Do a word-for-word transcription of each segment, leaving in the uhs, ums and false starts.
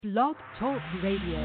Blog Talk Radio.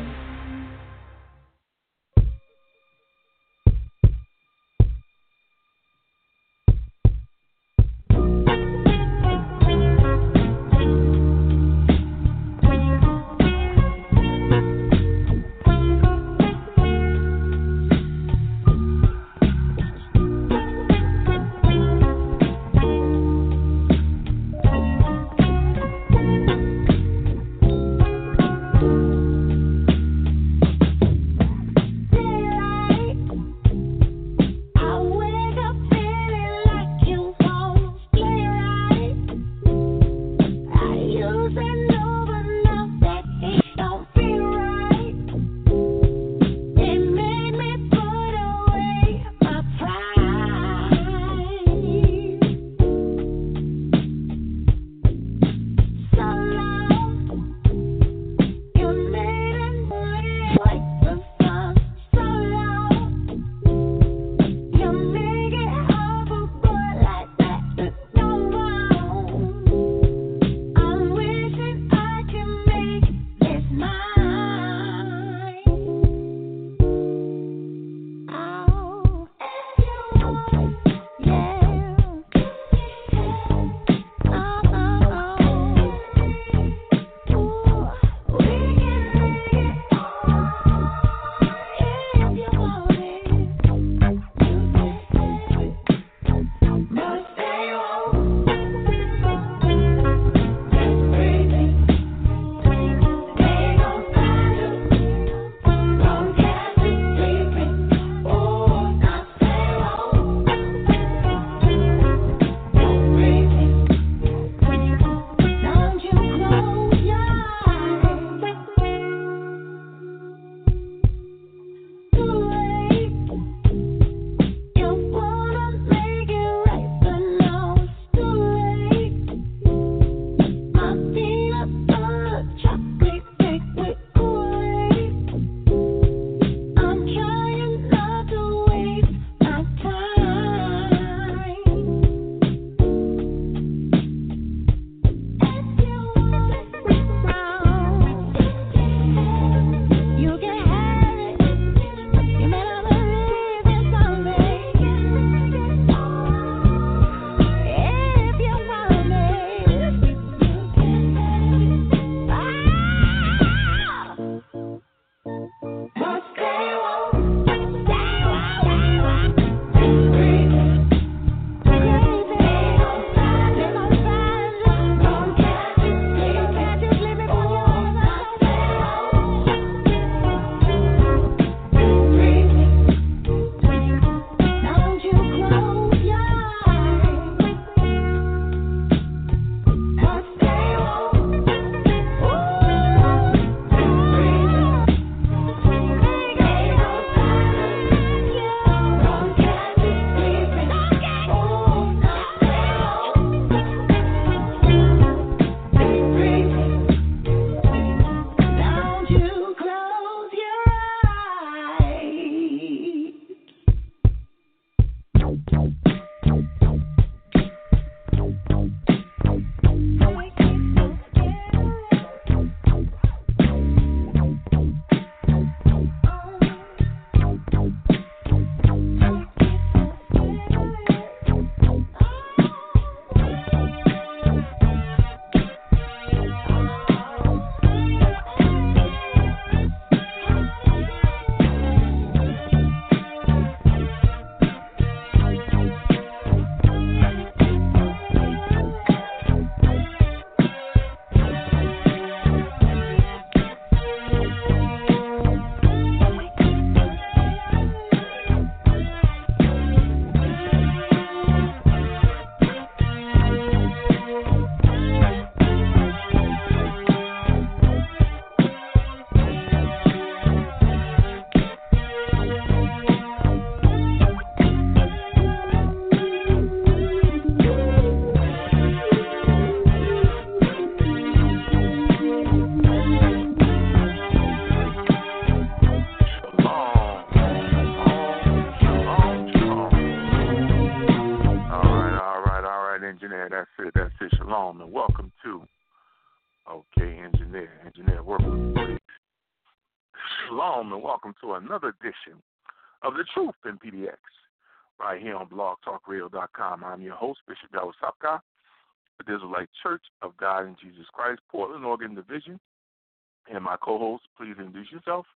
Shalom and welcome to another edition of The Truth in P D X, right here on blog talk radio dot com. I'm your host, Bishop Yahweh Sapka, the Israelite Church of God in Jesus Christ, Portland, Oregon Division. And my co-host, please introduce yourself.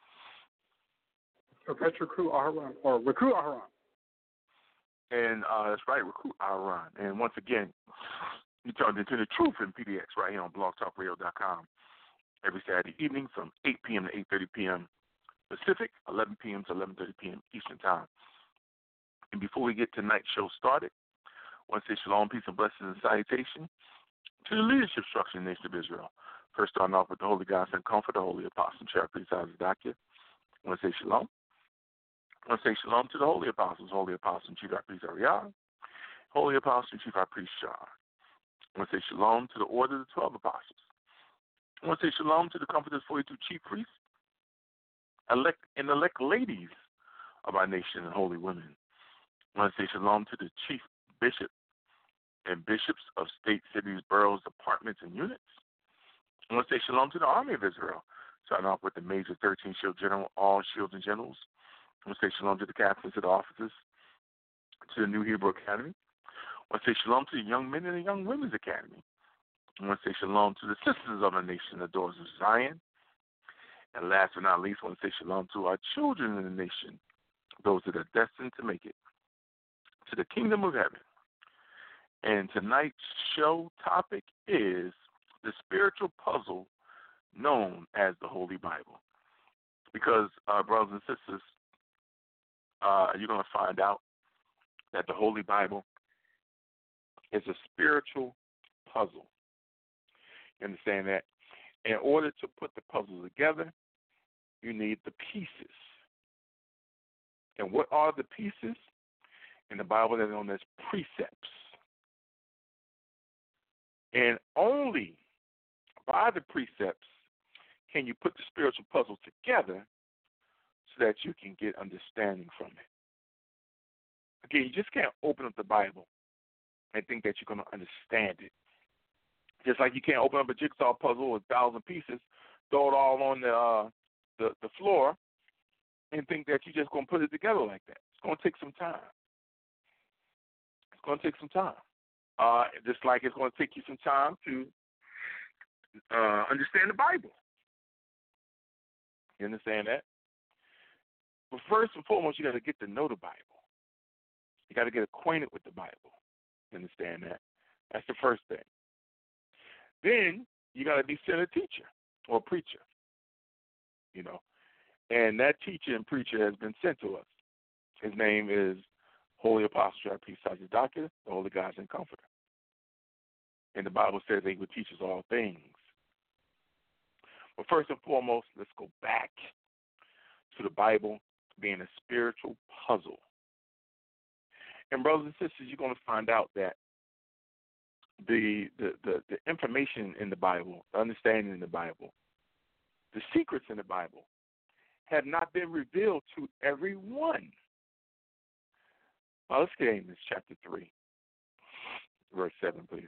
Perpetual Recruit Aharon, or Recruit Aharon. And uh, that's right, Recruit Aharon. And once again, you turned into The Truth in P D X right here on blog talk radio dot com every Saturday evening from eight p.m. to eight thirty p.m. Pacific, eleven p.m. to eleven thirty p.m. Eastern Time. And before we get tonight's show started, I want to say shalom, peace, and blessings and salutation to the leadership structure in the nation of Israel. First, starting off with the Holy God and Comfort, the Holy Apostle, Sheriff Priest Isaac Dakia. I want to say shalom. I want to say shalom to the Holy Apostles, Holy Apostle and Chief High Priest Ariel, Holy Apostle and Chief High Priest Shah. I want to say shalom to the Order of the Twelve Apostles. I want to say shalom to the Comforters forty-two Chief Priests, elect and elect ladies of our nation and holy women. I want to say shalom to the Chief Bishop and bishops of states, cities, boroughs, departments, and units. I want to say shalom to the Army of Israel, starting off with the Major thirteen Shield General, all shields and generals. I want to say shalom to the captains of the officers, to the New Hebrew Academy. I want to say shalom to the young men and the young women's academy. I want to say shalom to the sisters of the nation, the daughters of Zion. And last but not least, I want to say shalom to our children in the nation, those that are destined to make it to the kingdom of heaven. And tonight's show topic is the spiritual puzzle known as the Holy Bible. Because, uh, brothers and sisters, uh, you're going to find out that the Holy Bible is a spiritual puzzle. You understand that? In order to put the puzzle together, you need the pieces. And what are the pieces? In the Bible, they're known as precepts. And only by the precepts can you put the spiritual puzzle together so that you can get understanding from it. Again, you just can't open up the Bible and think that you're going to understand it. Just like you can't open up a jigsaw puzzle with a thousand pieces, throw it all on the, uh, the the floor, and think that you're just going to put it together like that. It's going to take some time. It's going to take some time. Uh, just like it's going to take you some time to uh, understand the Bible. You understand that? But first and foremost, you got to get to know the Bible. You got to get acquainted with the Bible. You understand that? That's the first thing. Then you got to be sent a teacher or a preacher, you know. And that teacher and preacher has been sent to us. His name is Holy Apostle Priest Isaac Dakia, the Holy God and Comforter. And the Bible says he would teach us all things. But first and foremost, let's go back to the Bible being a spiritual puzzle. And brothers and sisters, you're going to find out that The, the, the, the information in the Bible, the understanding in the Bible, the secrets in the Bible have not been revealed to everyone. Now, let's get in this chapter three, verse seven, please.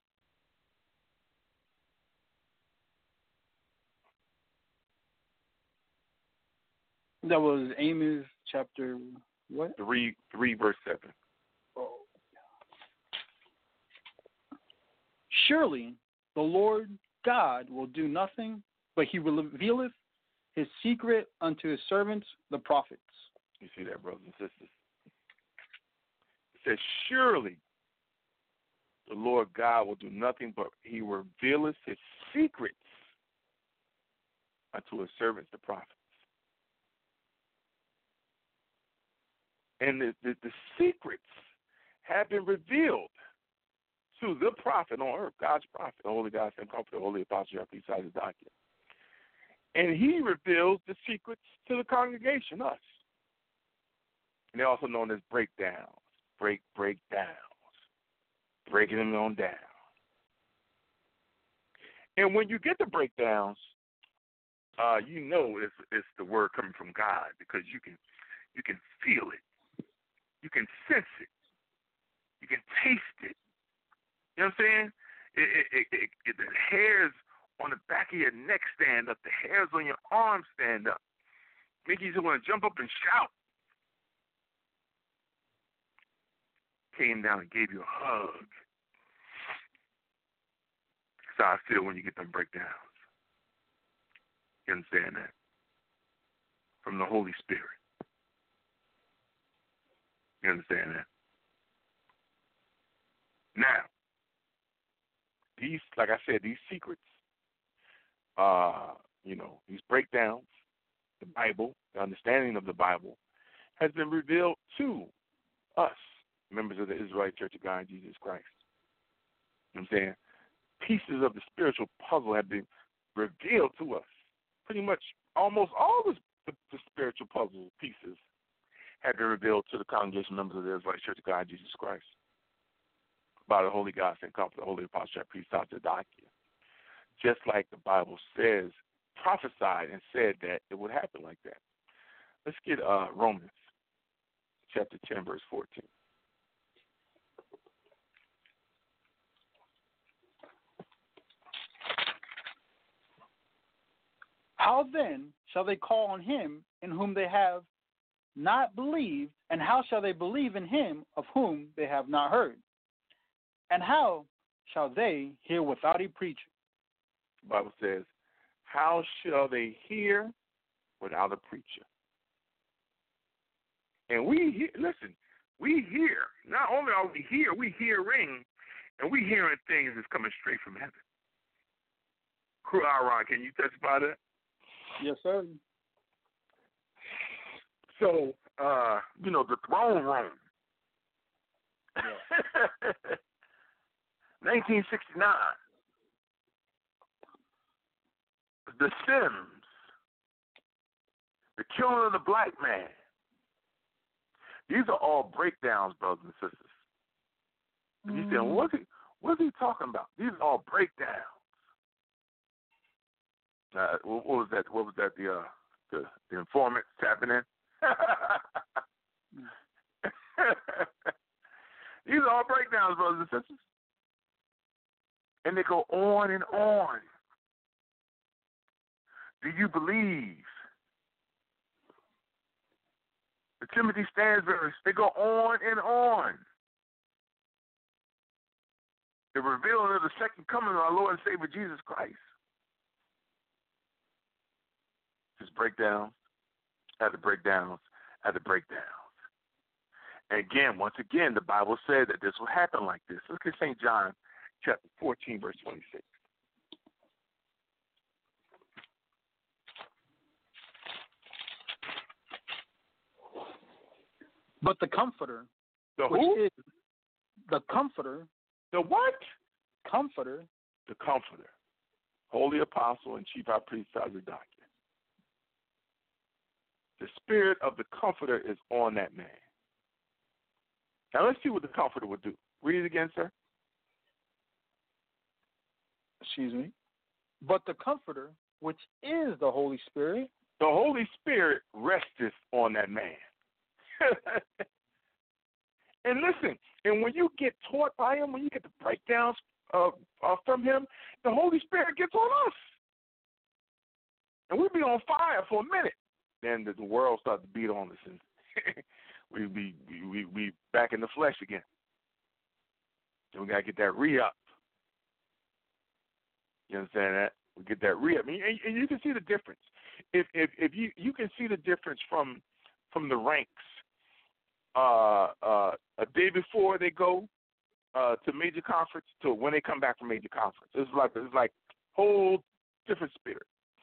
That was Amos chapter what? Three, three, verse seven. Oh. Surely the Lord God will do nothing, but he revealeth his secret unto his servants, the prophets. You see that, brothers and sisters? It says, surely the Lord God will do nothing, but he revealeth his secrets unto his servants, the prophets. And the, the, the secrets have been revealed to the prophet on earth, God's prophet, the Holy God and Comforter, the Holy Apostle, Priest Isaac Dakia. And he reveals the secrets to the congregation, us. And they're also known as breakdowns, break, breakdowns, breaking them on down. And when you get the breakdowns, uh, you know it's, it's the word coming from God because you can you can feel it. You can sense it. You can taste it. You know what I'm saying? It, it, it, it, it, the hairs on the back of your neck stand up. The hairs on your arms stand up. Make you just want to jump up and shout. Came down and gave you a hug. That's how I feel when you get them breakdowns. You understand that? From the Holy Spirit. You understand that? Now, these, like I said, these secrets, uh, you know, these breakdowns, the Bible, the understanding of the Bible, has been revealed to us, members of the Israelite Church of God in Jesus Christ. You know what I'm saying? Pieces of the spiritual puzzle have been revealed to us. Pretty much almost all the, the, the spiritual puzzle pieces have been revealed to the congregation members of the Israelite Church of God in Jesus Christ by the Holy God and Comfort, the Holy Apostle, Priest, Sacerdotia. Just like the Bible says, prophesied and said that it would happen like that. Let's get uh, Romans chapter ten, verse fourteen. How then shall they call on him in whom they have not believed? And how shall they believe in him of whom they have not heard? And how shall they hear without a preacher? The Bible says, how shall they hear without a preacher? And we hear, listen, we hear. Not only are we here, we hearing, and we hearing things that's coming straight from heaven. Crew Aaron, can you testify to that? Yes, sir. So, uh, you know, the throne room. Yeah. nineteen sixty-nine. The Sims. The killing of the black man. These are all breakdowns, brothers and sisters. And you saying, what's he, what's he talking about? These are all breakdowns. Uh, what, what was that? What was that? The uh, the, the informant tapping in. These are all breakdowns, brothers and sisters, and they go on and on. Do you believe? The Timothy Stansbury, they go on and on. The revealing of the second coming of our Lord and Savior Jesus Christ. Just breakdowns, at the breakdowns, at the breakdowns. And again, once again, the Bible said that this will happen like this. Look at Saint John chapter fourteen, verse twenty-six. But the Comforter, the which who? is the Comforter, the what? Comforter, the Comforter, Holy Apostle and Chief High Priest Sacerdote. The Spirit of the Comforter is on that man. Now let's see what the Comforter would do. Read it again, sir. Excuse me. But the Comforter, which is the Holy Spirit, the Holy Spirit resteth on that man. And listen, and when you get taught by him, when you get the breakdowns uh, uh, from him, the Holy Spirit gets on us. And we'll be on fire for a minute. Then the world starts to beat on us, and we be we we back in the flesh again. So we gotta get that re-up. You understand that? We get that re-up, and, and you can see the difference. If if if you you can see the difference from from the ranks. Uh, uh, a day before they go uh, to major conference to when they come back from major conference. It's like it's like whole different spirit.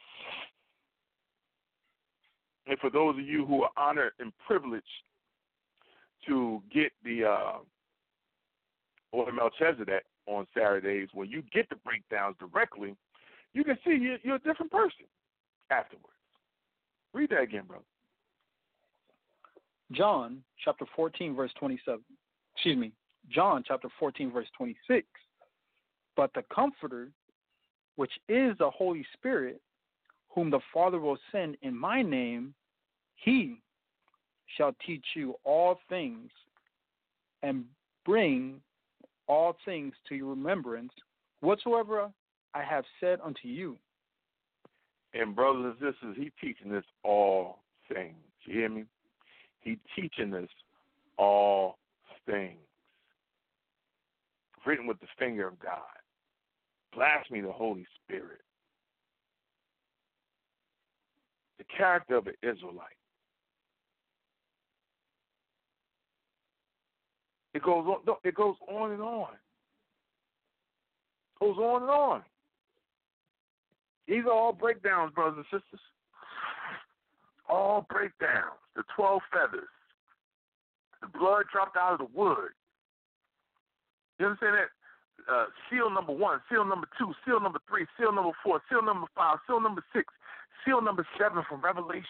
And for those of you who are honored and privileged to get the uh, Order Melchizedek on Saturdays, when you get the breakdowns directly, you can see you're, you're a different person afterwards. Read that again, brother. John chapter fourteen, verse twenty-seven. Excuse me. John chapter fourteen, verse twenty-six. But the Comforter, which is the Holy Spirit, whom the Father will send in my name, he shall teach you all things and bring all things to your remembrance, whatsoever I have said unto you. And brothers and sisters, he teaching us all things. You hear me? He teaching us all things. Written with the finger of God. Blasphemy the Holy Spirit. The character of an Israelite. It goes on. No, it goes on and on. It goes on and on. These are all breakdowns, brothers and sisters. All breakdowns. The twelve feathers. The blood dropped out of the wood. You understand that? Uh, seal number one, seal number two, seal number three, seal number four, seal number five, seal number six, seal number seven from Revelations.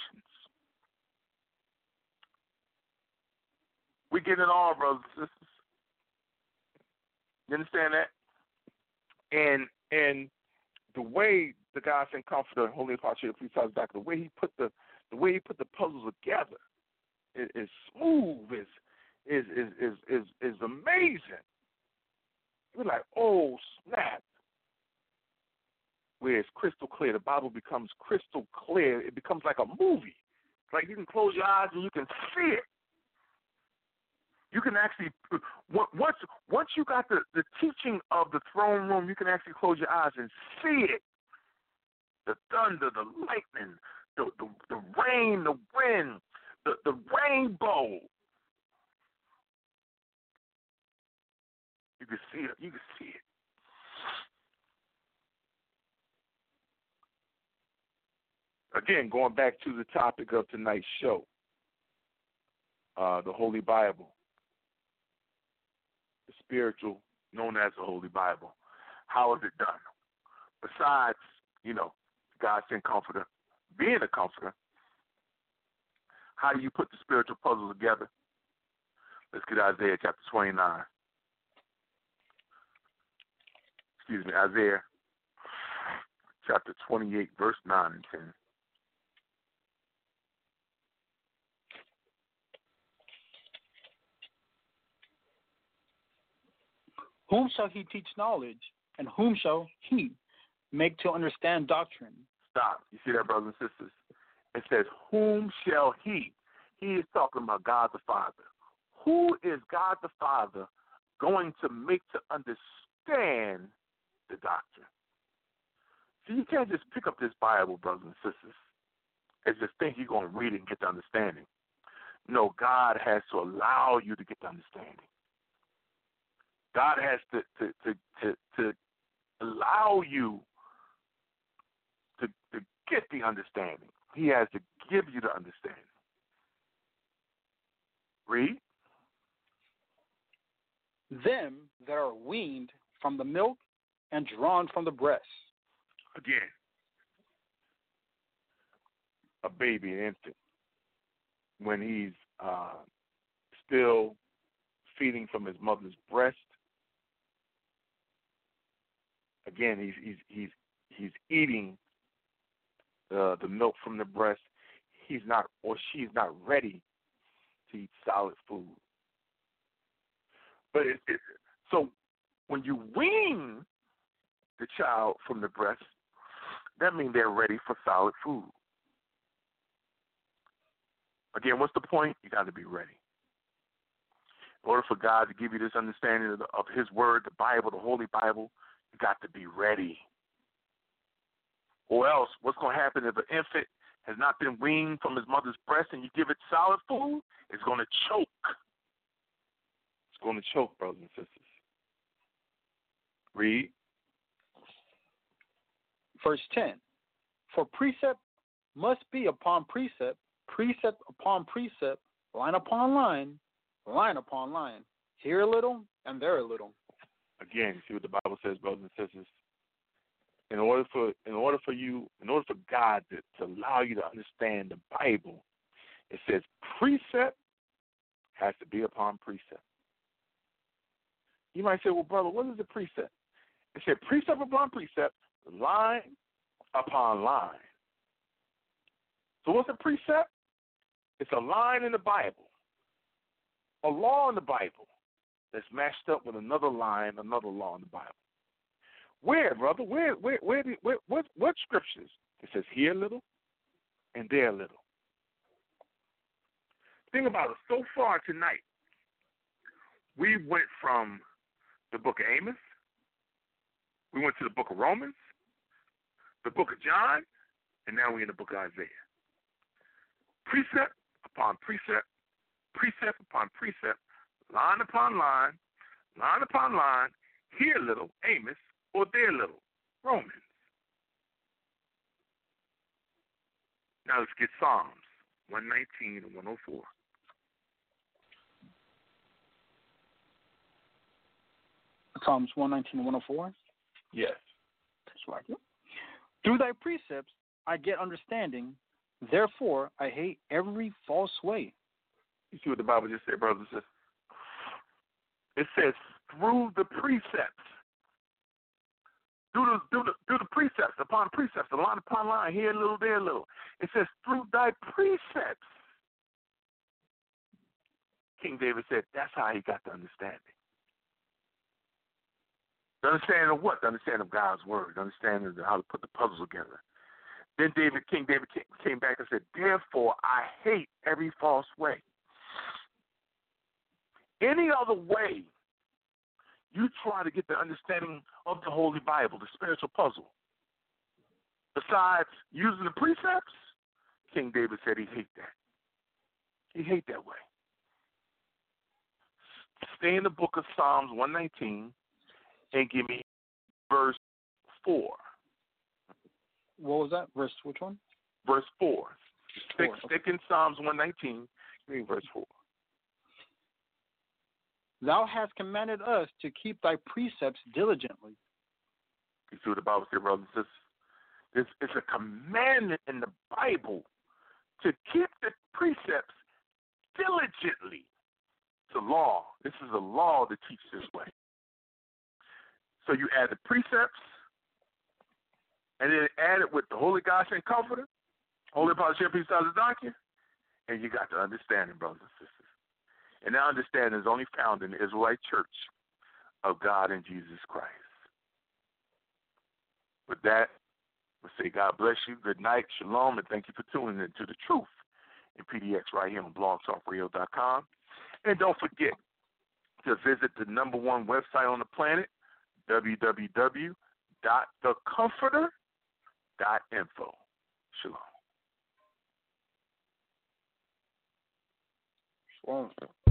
We get it all, brothers and sisters. You understand that? And and the way the God sent Comforter, Holy Apostle, three times back, the way he put the the way he put the puzzles together is, is smooth, is is is is is is amazing. We're like, oh snap! Where it's crystal clear, the Bible becomes crystal clear. It becomes like a movie. It's like you can close your eyes and you can see it. You can actually, once once you got the, the teaching of the throne room, you can actually close your eyes and see it. The thunder, the lightning, the, the, the rain, the wind, the, the rainbow. You can see it. You can see it. Again, going back to the topic of tonight's show, uh, the Holy Bible. Spiritual, known as the Holy Bible. How is it done? Besides, you know, God sent Comforter, being a comforter, how do you put the spiritual puzzle together? Let's get Isaiah chapter twenty-nine. Excuse me, Isaiah chapter twenty-eight, verse nine and ten. Whom shall he teach knowledge, and whom shall he make to understand doctrine? Stop. You see that, brothers and sisters? It says, whom shall he? He is talking about God the Father. Who is God the Father going to make to understand the doctrine? See, you can't just pick up this Bible, brothers and sisters, and just think you're going to read it and get the understanding. No, God has to allow you to get the understanding. God has to, to, to, to, to allow you to, to get the understanding. He has to give you the understanding. Read. Them that are weaned from the milk and drawn from the breast. Again, a baby, an infant, when he's uh, still feeding from his mother's breast. Again, he's he's he's he's eating the the milk from the breast. He's not, or she's not ready to eat solid food. But it, it, so when you wean the child from the breast, that means they're ready for solid food. Again, what's the point? You got to be ready. In order for God to give you this understanding of, the, of His Word, the Bible, the Holy Bible, you got to be ready. Or else, what's going to happen if an infant has not been weaned from his mother's breast and you give it solid food? It's going to choke. It's going to choke, brothers and sisters. Read. Verse ten. For precept must be upon precept, precept upon precept, line upon line, line upon line. Here a little and there a little. Again, you see what the Bible says, brothers and sisters. In order for in order for you, in order for God to, to allow you to understand the Bible, it says precept has to be upon precept. You might say, well, brother, what is a precept? It said precept upon precept, line upon line. So what's a precept? It's a line in the Bible, a law in the Bible that's matched up with another line, another law in the Bible. Where, brother? Where, where, where, did, where what, what scriptures? It says here a little and there a little. Think about it. So far tonight, we went from the book of Amos, we went to the book of Romans, the book of John, and now we're in the book of Isaiah. Precept upon precept, precept upon precept, line upon line, line upon line, here a little, Amos, or there a little, Romans. Now let's get Psalms one nineteen and one oh four. Psalms one nineteen and one oh four? Yes. That's right. Through thy precepts I get understanding, therefore I hate every false way. You see what the Bible just said, brothers and sisters? It says, through the precepts. Through the, through, the, through the precepts, upon precepts, line upon line, here a little, there a little. It says, through thy precepts. King David said, that's how he got the understanding. The understanding of what? The understanding of God's word. The understanding of how to put the puzzle together. Then David, King David came back and said, therefore I hate every false way. Any other way you try to get the understanding of the Holy Bible, the spiritual puzzle, besides using the precepts, King David said he hate that. He hate that way. Stay in the book of Psalms one nineteen and give me verse four. What was that? Verse which one? Verse four. Stick, Four, okay. stick in Psalms one nineteen, give me verse four. Thou hast commanded us to keep thy precepts diligently. You see what the Bible says, brothers and sisters? It's, it's a commandment in the Bible to keep the precepts diligently. It's a law. This is a law to teach this way. So you add the precepts, and then add it with the Holy Gospel and Comforter, Holy Apostle, Share, Peace, Silence, Doctrine, and you got the understanding, brothers and sisters. And that understanding is only found in the Israelite Church of God and Jesus Christ. With that, we'll say God bless you, good night, shalom, and thank you for tuning in to The Truth in P D X right here on blog talk radio dot com. And don't forget to visit the number one website on the planet, w w w dot the comforter dot info. Shalom. Shalom.